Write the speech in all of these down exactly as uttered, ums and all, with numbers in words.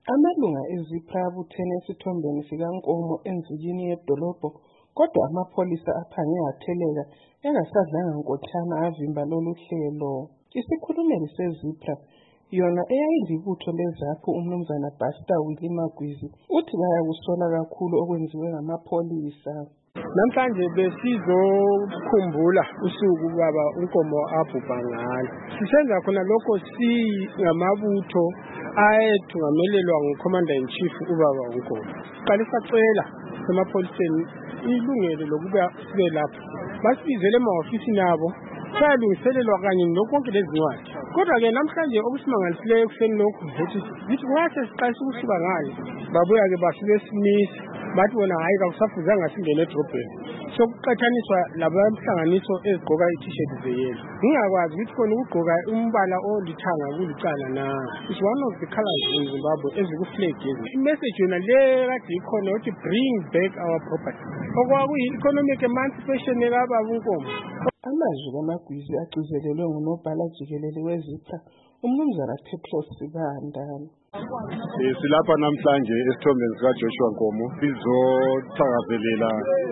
Amalunga ezipra abuthene esithombeni sikaNkomo enzikini yedolobho, kodwa amapholisa aphange atheleka engasadlanga nkothana avimba lolu hlelo. Isikhulumeli sezipra, yona eyayilibutho lezaphu umnumzana Buster Willie Magwizi, uthi bayakusola kakhulu okwenziwe ngamapholisa. Namhlanje besizokukhumbula usuku baba uNkomo abhubha ngalo. Sisenza khona lokho singamabutho ayethungamelelwa nguCommander in Chief ubaba uNkomo. Qale sacela emapholiseni ilungelo lokuba sibe lapho. Basibizele emahofisini abo sayalungiselelwa kanye nokonke lezincwadi. Kodwa-ke namhlanje okusimangalisileyo ekuseni lokhu ukuthi bithi kwase siqalisa ukusuka ngale babuya-ke bafike simisa bathi bona hayi kakusafuzanga singene edrobheni sokuqathaniswa labamhlanganiso ezigqoka i-t-shirt zeyelo. Ngingakwazi ukuthi khona ukugqoka umbala olithanga kulicala na. It's one of the colors in Zimbabwe ezikuflag. I-message yona le kade ikhona ukuthi bring back our property. Okwakuyi-economic emancipation ekababa uNkomo. Amazwi kaMagwizi agcizelelwe ngunobhala jikelele wezipra umnumzana Petros Sibandana. Silapha namhlanje esithombeni sika Joshua Nkomo sizothakazelela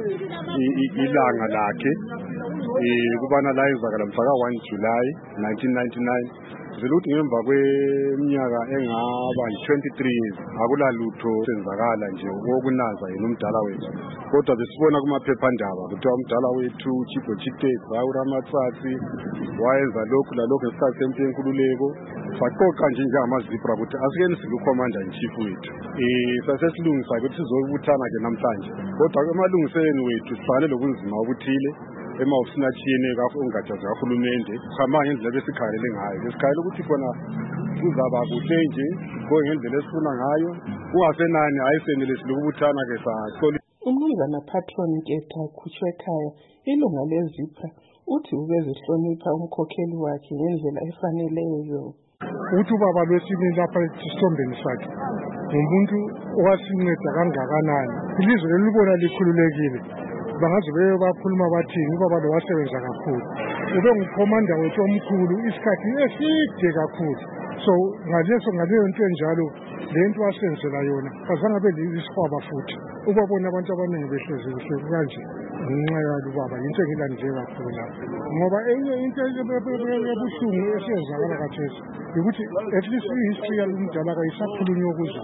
ilanga lakhe kubana la izakala mhla ka one July nineteen ninety-nine. Ziluthi ngemva kweminyaka engaba twenty-three years akulalutho senzakala nje okunaza yena umdala wethu. Kodwa besibona kumaphephandaba ukuthi umdala wethu Chibo Chitezi uRamatsatsi wayenza lokhu lalokho ngesikhathi sempenkululeko. Saqoqa nje njengamazipra ukuthi asikeni sikuCommander in Chief wethu. Eh sasesilungisa ukuthi sizobuthana ke namhlanje. Kodwa emalungiseleni wethu sifanele lokunzima obuthile emahofisini athiyene kaFongatsha zikahulumende khama ngendlela besikhalele ngayo. Besikhalela ukuthi khona kuzaba kuhle nje go ngendlela esifuna ngayo kungasenani ayisenele silokubuthana ke sahloli. Umnumzana Patron Nketha Khutshwe ekhaya ilunga lezipra uthi ubezihlonipha umkhokheli wakhe ngendlela efaneleyo. Uthi ubaba lwesibili lapha esithombeni sakhe ngumuntu owasinceda kangakanani. Ilizwe lelibona likhululekile bangaze beye bakhuluma bathini ubaba lo wasebenza kakhulu. Ube nguCommander wethu omkhulu isikhathi eside kakhulu. So ngaleso ngaleyo nto enjalo lento wasenzela yona azange belisikhwaba futhi. Ubabona abantu abaningi behlezi kuhle kanje ngenxa yalo baba into engilandile kakhulu lapho. Ngoba enye into ebuhlungu esiyenzakala kathesi ukuthi at least history yalumdala kayisakhulunywa kuzo.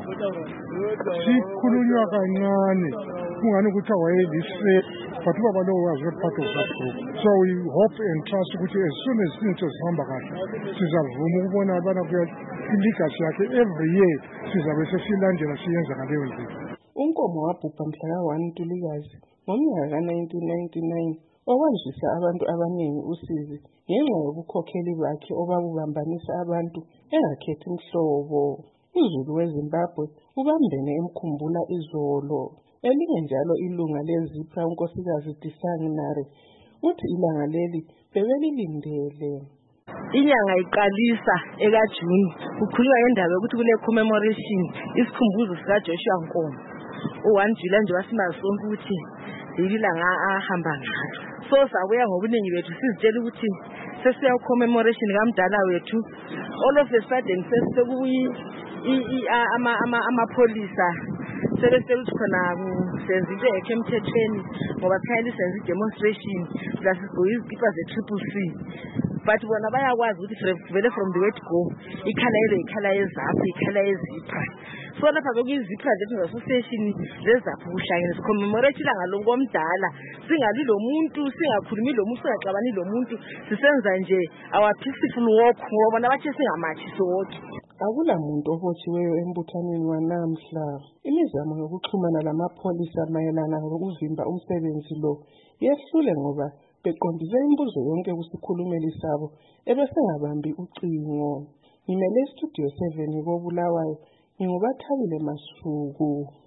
Sikhulunywa kancane kungani ukuthi wayelise but ubaba lo was not part of that group. So we hope and trust ukuthi as soon as izinto zihamba kahle sizavuma ukubona abana kuya legacy yakhe every year sizabe sesilandela siyenza ngaleyo ndlela. uNkomo wabhubha mhla ka one Ntulikazi ngomnyaka ka nineteen ninety-nine okwandisa abantu abaningi usizi ngenxa yobukhokheli bakhe obabubambanisa abantu engakhethi imhlobo. uZulu weZimbabwe ubambene emkhumbula izolo. Elinye njalo ilunga lezipra unkosikazi Disang Nare uthi ilanga leli bebelilindele. Inyanga iqalisa eka June kukhulunywa ngendaba ukuthi kule commemoration isikhumbuzo sika Joshua Nkomo o one July nje wasimazi sonke ukuthi ilanga ahamba ngalo. So sabuya ngobuningi bethu sizitshela ukuthi sesiya commemoration kamdala wethu. All of a sudden sesekuyi ama ama amapholisa sebesekuthi khona senzile ekemthethweni ngoba khayili senze demonstration lasizigqoka izikipa ze-Triple C. But bona bayakwazi ukuthi vele from the word go ikhala ile ikhala yezaphu ikhala yezipra. So lapha bekuyizipra zethu association lezaphu kushayela sicommemorate ilanga lokomdala singali lo muntu singakhulumi lo muntu singaxabani lo muntu sisenza nje our peaceful walk ngoba bona bathi singamathi sonke. Akula muntu obotshiweyo embuthaneni wanamhla. Imizamo yokuxhumana lamapholisa mayelana ngokuvimba umsebenzi lo yehlule ngoba beqondise imibuzo yonke kusikhulumeli sabo ebesengabambi ucingo. Ngimele studio seven koBulawayo ngingubathabile Masuku.